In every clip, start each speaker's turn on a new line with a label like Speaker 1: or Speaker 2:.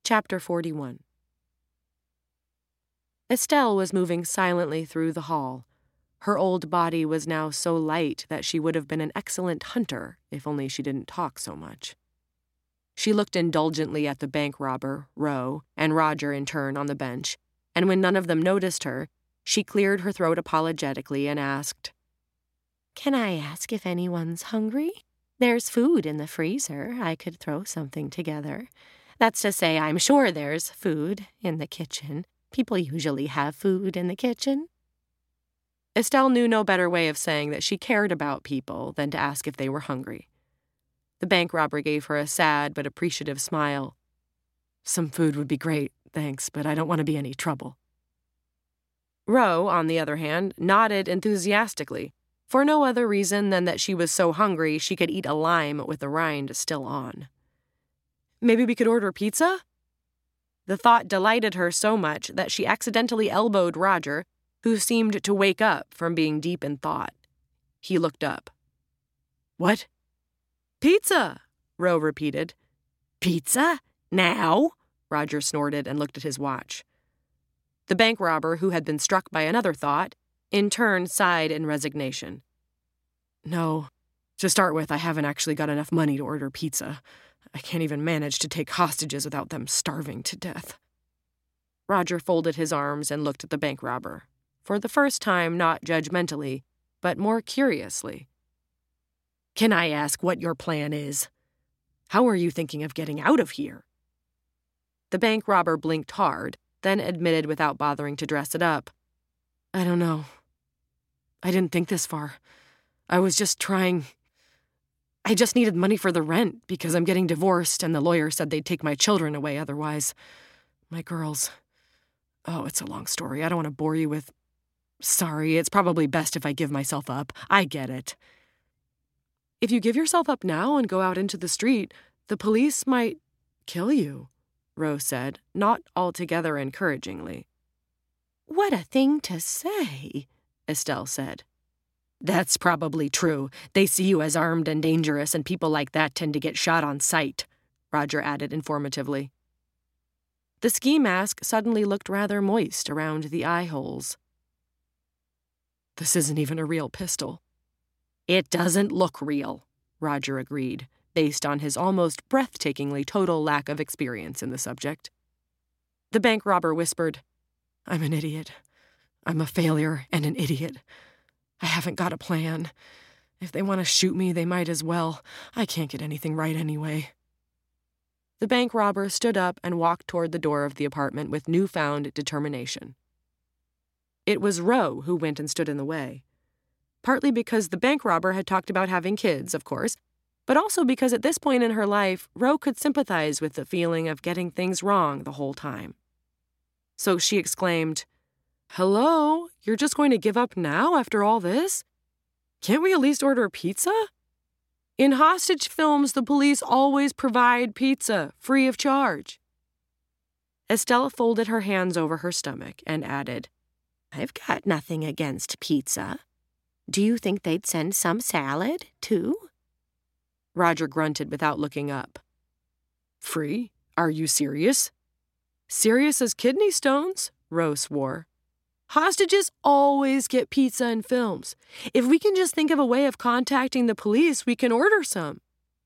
Speaker 1: Chapter 41. Estelle was moving silently through the hall. Her old body was now so light that she would have been an excellent hunter if only she didn't talk so much. She looked indulgently at the bank robber, Roe, and Roger in turn on the bench, and when none of them noticed her, she cleared her throat apologetically and asked, "Can I ask if anyone's hungry? There's food in the freezer. I could throw something together. That's to say, I'm sure there's food in the kitchen. People usually have food in the kitchen." Estelle knew no better way of saying that she cared about people than to ask if they were hungry. The bank robber gave her a sad but appreciative smile. "Some food would be great, thanks, but I don't want to be any trouble." Roe, on the other hand, nodded enthusiastically, for no other reason than that she was so hungry she could eat a lime with the rind still on. "Maybe we could order pizza?" The thought delighted her so much that she accidentally elbowed Roger, who seemed to wake up from being deep in thought. He looked up. "What?" "Pizza," Roe repeated. "Pizza? Now?" Roger snorted and looked at his watch. The bank robber, who had been struck by another thought, in turn sighed in resignation. "No. To start with, I haven't actually got enough money to order pizza. I can't even manage to take hostages without them starving to death." Roger folded his arms and looked at the bank robber, for the first time not judgmentally, but more curiously. "Can I ask what your plan is? How are you thinking of getting out of here?" The bank robber blinked hard, then admitted without bothering to dress it up. "I don't know. I didn't think this far. I was just trying. I just needed money for the rent because I'm getting divorced and the lawyer said they'd take my children away otherwise. My girls. Oh, it's a long story. I don't want to bore you with. Sorry, it's probably best if I give myself up. I get it." "If you give yourself up now and go out into the street, the police might kill you," Rose said, not altogether encouragingly. "What a thing to say," Estelle said. "That's probably true. They see you as armed and dangerous, and people like that tend to get shot on sight," Roger added informatively. The ski mask suddenly looked rather moist around the eye holes. "This isn't even a real pistol." "It doesn't look real," Roger agreed, based on his almost breathtakingly total lack of experience in the subject. The bank robber whispered, "I'm an idiot. I'm a failure and an idiot. I haven't got a plan. If they want to shoot me, they might as well. I can't get anything right anyway." The bank robber stood up and walked toward the door of the apartment with newfound determination. It was Roe who went and stood in the way. Partly because the bank robber had talked about having kids, of course, but also because at this point in her life, Roe could sympathize with the feeling of getting things wrong the whole time. So she exclaimed, "Hello? You're just going to give up now after all this? Can't we at least order pizza? In hostage films, the police always provide pizza, free of charge." Estelle folded her hands over her stomach and added, "I've got nothing against pizza. Do you think they'd send some salad, too?" Roger grunted without looking up. "Free? Are you serious?" "Serious as kidney stones," Rose swore. "Hostages always get pizza in films. If we can just think of a way of contacting the police, we can order some."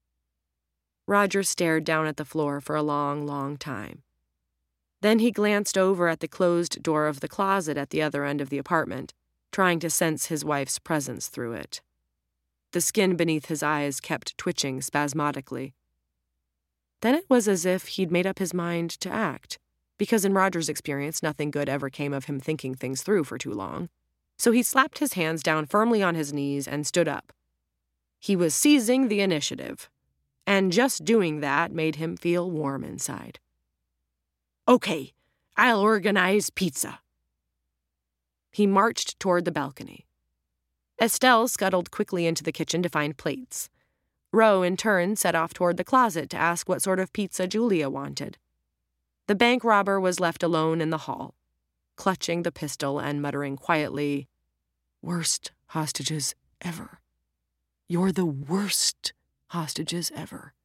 Speaker 1: Roger stared down at the floor for a long, long time. Then he glanced over at the closed door of the closet at the other end of the apartment, trying to sense his wife's presence through it. The skin beneath his eyes kept twitching spasmodically. Then it was as if he'd made up his mind to act, because in Roger's experience, nothing good ever came of him thinking things through for too long. So he slapped his hands down firmly on his knees and stood up. He was seizing the initiative, and just doing that made him feel warm inside. "Okay, I'll organize pizza." He marched toward the balcony. Estelle scuttled quickly into the kitchen to find plates. Roe, in turn, set off toward the closet to ask what sort of pizza Julia wanted. The bank robber was left alone in the hall, clutching the pistol and muttering quietly, "Worst hostages ever. You're the worst hostages ever."